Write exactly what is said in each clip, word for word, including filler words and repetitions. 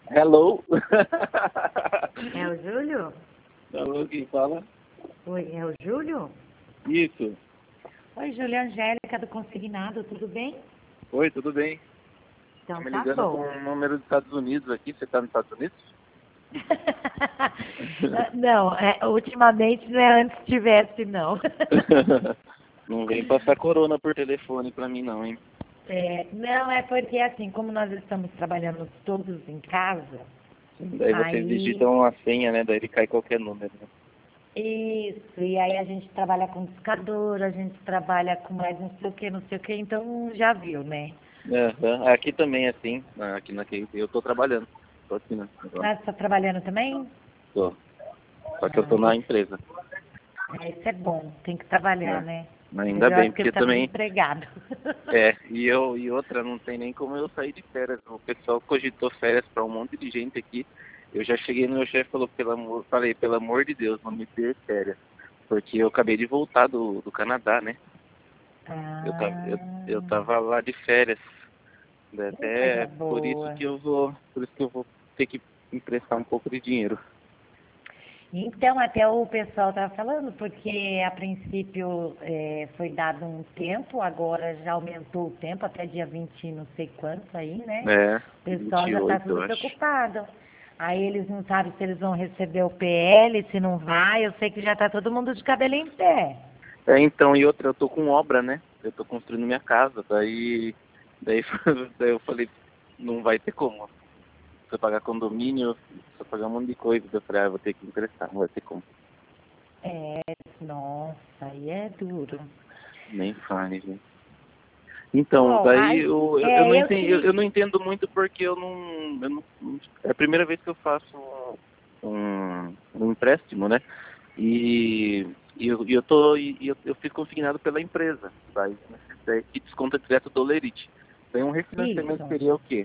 Hello? É o Júlio? Hello, quem fala? Oi, é o Júlio? Isso. Oi, Júlio, Angélica do Consignado, tudo bem? Oi, tudo bem? Então Tô me tá ligando com bom. um número dos Estados Unidos aqui. Você tá nos Estados Unidos? Não, é, ultimamente não é antes tivesse, não. Não vem passar corona por telefone pra mim não, hein? É, não, é porque assim, como nós estamos trabalhando todos em casa, Daí vocês aí digitam uma senha, né? Daí ele cai qualquer número, né? isso, e aí a gente trabalha com discador, a gente trabalha com mais não sei o que, não sei o que, então já viu, né? Aham. Aqui também é assim. Aqui na K eu tô trabalhando. Tô aqui, né? Agora. Ah, você tá trabalhando também? Tô. Só que eu Ah, tô na empresa. é, isso é bom, tem que trabalhar, É. né? Ainda Melhor bem, do que porque ficar também. desempregado. É, e eu e outra, não tem nem como eu sair de férias. O pessoal cogitou férias para um monte de gente aqui. Eu já cheguei no meu chefe e falou, pelo amor, falei, pelo amor de Deus, não me dê férias. Porque eu acabei de voltar do, do Canadá, né? Eu tava, Ah, eu, eu tava lá de férias. Né? que coisa Até por isso boa. que eu vou. Por isso que eu vou ter que emprestar um pouco de dinheiro. Então, até o pessoal estava falando, porque a princípio é, foi dado um tempo, agora já aumentou o tempo, até dia vinte e não sei quanto aí, né? É, O pessoal vinte e já está oito tudo eu acho. preocupado. Aí eles não sabem se eles vão receber o P L, se não vai. Eu sei que já está todo mundo de cabelo em pé. É, então, e outra, eu tô com obra, né? Eu tô construindo minha casa, daí, daí, daí eu falei, não vai ter como. Se eu pagar condomínio, se eu pagar um monte de coisa, eu falei, ah, eu vou ter que emprestar, não vai ter como. É, nossa, aí é duro. Nem fale, gente. Então, Bom, daí aí, eu, eu, eu não é, eu te entendo, eu, li... eu não entendo muito porque eu não, eu não. É a primeira vez que eu faço um, um empréstimo, né? E, e eu, e eu tô. E eu, eu fiz consignado pela empresa, daí, daí que desconta direto do Lerite. Daí um refinanciamento Isso. seria o quê?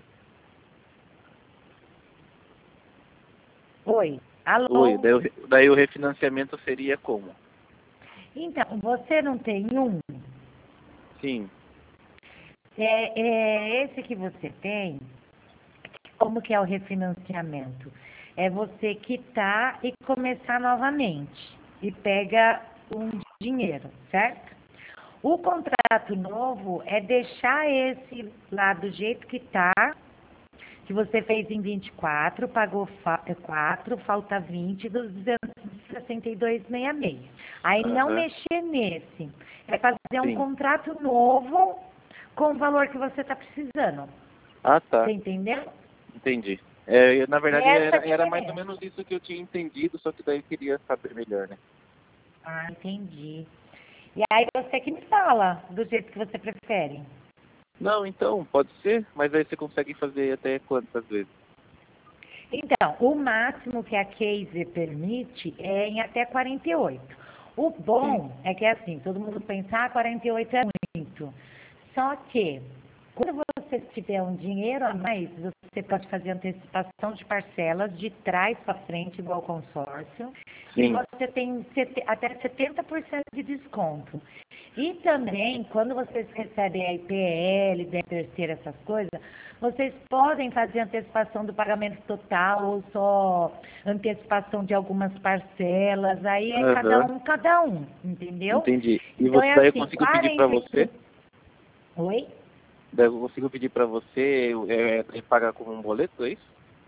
Oi, Oi, alô? daí, o- daí o refinanciamento seria como? Então, você não tem um? Sim. É, é esse que você tem, como que é o refinanciamento? É você quitar e começar novamente. E pega um dinheiro, certo? O contrato novo é deixar esse lá do jeito que tá, que você fez em vinte e quatro, pagou quatro, falta vinte dos duzentos e sessenta e dois vírgula sessenta e seis. Aí não Aham. mexer nesse. É fazer um Sim. contrato novo com o valor que você está precisando. Ah, tá. Você entendeu? Entendi. É, eu, na verdade, É essa a era, era mais ou diferença. menos isso que eu tinha entendido, só que daí eu queria saber melhor, né? Ah, entendi. E aí você que me fala do jeito que você prefere. Não, então, pode ser, mas aí você consegue fazer até quantas vezes? Então, o máximo que a Case permite é em até quarenta e oito. O Sim. bom é que é assim, todo mundo pensa, ah, quarenta e oito é muito. Só que, quando você tiver um dinheiro a mais, você pode fazer antecipação de parcelas de trás para frente, igual consórcio, e Sim. você tem sete- até setenta por cento de desconto. E também, quando vocês recebem a I P L, décimo terceiro, essas coisas, vocês podem fazer antecipação do pagamento total ou só antecipação de algumas parcelas. Aí é cada Aham. um, cada um, entendeu? Entendi. E Então você, é daí eu assim, consigo pedir pra quarenta e você? oito. Oi? Daí eu consigo pedir pra você é, é, pagar com um boleto, é isso?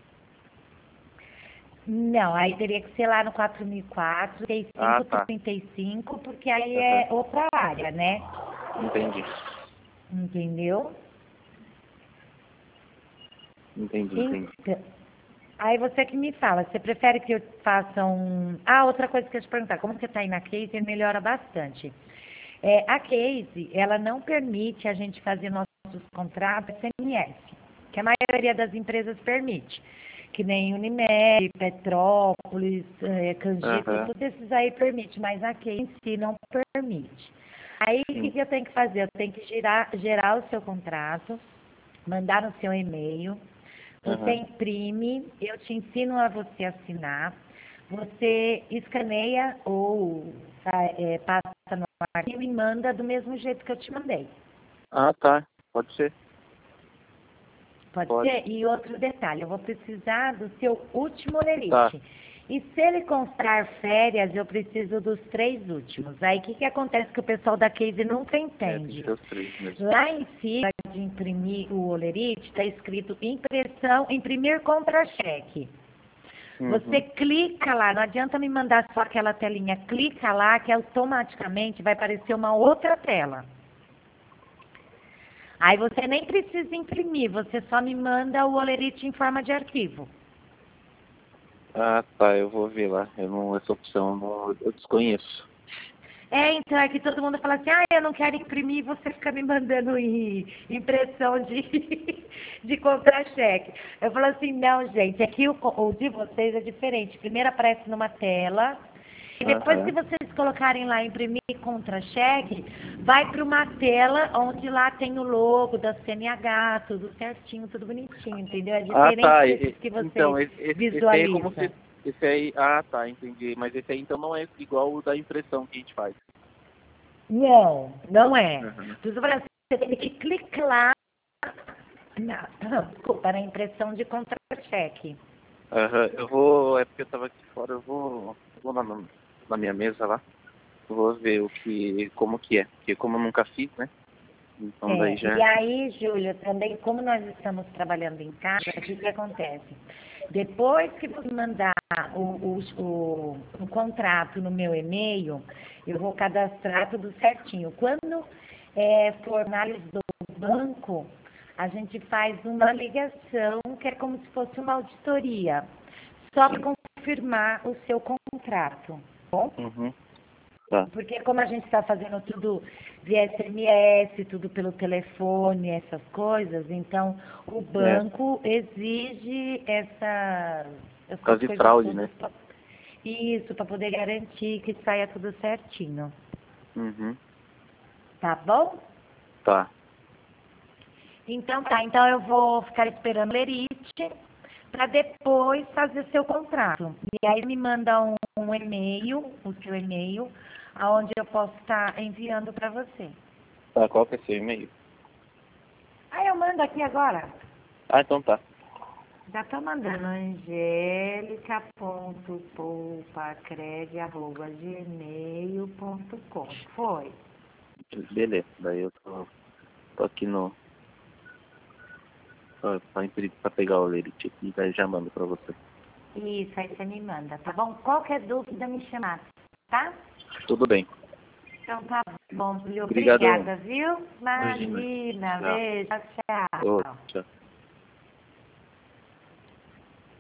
Não, aí teria que ser lá no quatro mil e quatro, Ah, trinta e cinco, tá. trinta e cinco, porque aí Aham. é outra área, né? Entendi. Entendeu? Entendi, entendi. Então, aí você que me fala, você prefere que eu faça um... Ah, outra coisa que eu ia te perguntar, como você está aí na Case, melhora bastante. É, a Case, ela não permite a gente fazer nossos contratos S M S, que a maioria das empresas permite, que nem Unimed, Petrópolis, é, Canjica, Aham. todos esses aí permite, mas a Case em si não permite. Aí o que, Sim. que eu tenho que fazer? Eu tenho que girar, gerar o seu contrato, mandar no seu e-mail, você Aham. imprime, eu te ensino a você assinar, você escaneia ou sa- é, passa no arquivo e manda do mesmo jeito que eu te mandei. Ah, tá. Pode ser. Pode, Pode. ser? E outro detalhe, eu vou precisar do seu último olerite. Tá. E se ele constar férias, eu preciso dos três últimos. Aí o que, que acontece que o pessoal da Case nunca É, tem entende? que ser os três mesmo. Lá em cima de imprimir o olerite, está escrito impressão, imprimir contra-cheque. Você Uhum. clica lá, não adianta me mandar só aquela telinha, clica lá que automaticamente vai aparecer uma outra tela. Aí você nem precisa imprimir, você só me manda o olerite em forma de arquivo. Ah, tá, eu vou ver lá. Eu não, essa opção eu não, eu desconheço. É, então é que todo mundo fala assim, ah, eu não quero imprimir, você fica me mandando i- impressão de, de contra-cheque. Eu falo assim, não, gente, aqui o, co- o de vocês é diferente. Primeiro aparece numa tela, e depois que Aham. vocês colocarem lá imprimir contra-cheque, vai para uma tela onde lá tem o logo da C N H, tudo certinho, tudo bonitinho, entendeu? É Ah, diferente tá. e- desses e- que Então, vocês esse, esse esse aí é como visualizam. se. Esse aí. Ah, tá, entendi. Mas esse aí então não é igual o da impressão que a gente faz. Não, não é. Aham. Por isso eu falei assim, você tem que clicar lá na, desculpa, na impressão de contra-cheque. Aham. Eu vou. É porque eu tava aqui fora, eu vou. Eu vou lá no- na minha mesa lá. Eu vou ver o que. Como que é. Porque como eu nunca fiz, né? Então daí É, já. e aí, Júlia, também, como nós estamos trabalhando em casa, o que, que acontece? Depois que você mandar o, o, o, o contrato no meu e-mail, eu vou cadastrar tudo certinho. Quando é, for análise do banco, a gente faz uma ligação, que é como se fosse uma auditoria, só para confirmar o seu contrato, tá bom? Uhum. Tá. Porque como a gente está fazendo tudo via S M S, tudo pelo telefone, essas coisas, então o É. banco exige essa, Por causa essas de coisas fraude, todas. né? Pra, isso, para poder garantir que saia tudo certinho. Uhum. Tá bom? Tá. Então tá, então eu vou ficar esperando o Lerite para depois fazer seu contrato. E aí me manda um, um e-mail, o seu e-mail, aonde eu posso estar enviando para você. Tá, qual que é seu e-mail? Ah, eu mando aqui agora. Ah, então tá. Já tô mandando angélica ponto poupacred arroba gmail ponto com. Foi. Beleza. Daí eu tô, tô aqui no. Pra, pra, imprimir- pra pegar o lerite aqui e daí já mando pra você. Isso, aí você me manda, tá bom? Qualquer dúvida me chamar, tá? Tudo bem. Então tá bom, Júlio. Obrigadão. Obrigada, viu? Imagina. Imagina, Tchau. beijo, Ô, tchau. tchau.